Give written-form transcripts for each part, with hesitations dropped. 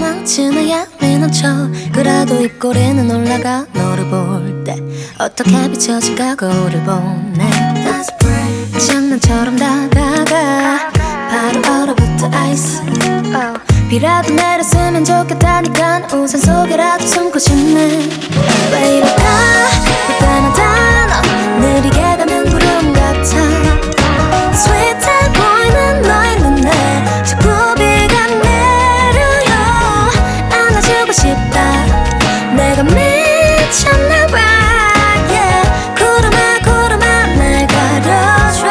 도망치는 예민한 척 그래도 입꼬리는 올라가 너를 볼 때 어떻게 비춰질까 거울을 보네. 장난처럼 다가가 바로 얼어붙어 아이스 비라도 내렸으면 좋겠다니까 우산 속에라도 숨고 싶네. 왜 이럴까 그때마다 너 느리게 가는 구름 같아 스윗해 보이는 너의 눈에 자꾸 비가 내려요. 안아주고 싶다 내가 미쳤나 봐 yeah. 구름아 구름아 날 가려줘.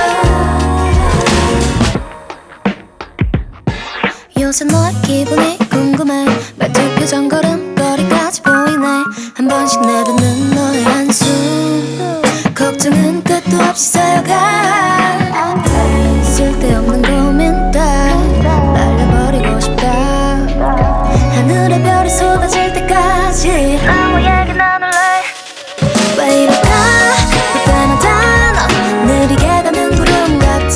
요새 너의 기분이 궁금해 말투 표정 걸음걸이까지 보이네. 한 번씩 내뱉는 너의 한숨 걱정은 끝도 없이 쌓여가. 쓸데없는 고민 따 날려버리고 싶다. 하늘에 별이 쏟아질 때까지 아무 얘기 나눌래. 왜 이럴까 그때마다 너 느리게 가는 구름 같아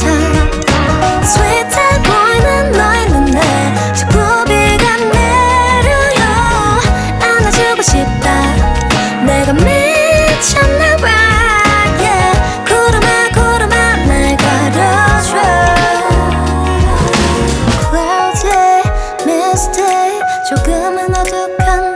스윗해 보이는 너의 눈에 자꾸 비가 내려요. 안아주고 싶다 내가 미쳤나 봐 yeah. 구름아 구름아 날 가려줘. Cloudy, misty 조금은 어둑한